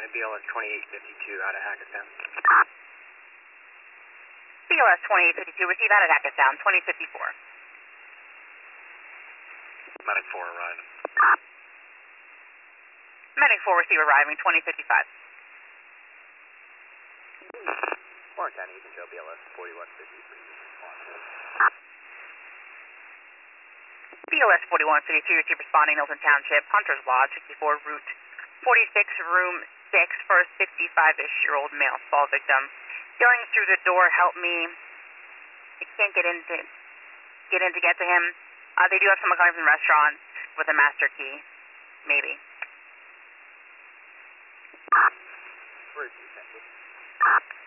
BLS 2852 out of Hackettstown. BLS 2852, receive out of Hackettstown, 2054. Medic 4 arriving. Medic 4, receive arriving, 2055. Warren County, you can show BLS 4153. BLS 4153, receive responding, Milton Township, Hunter's Lodge, 64, Route 46, Room 6, for a 65-ish-year-old male fall victim. Going through the door, help me. I can't get in to get to him. They do have someone coming from the restaurant with a master key. Maybe. Where is he,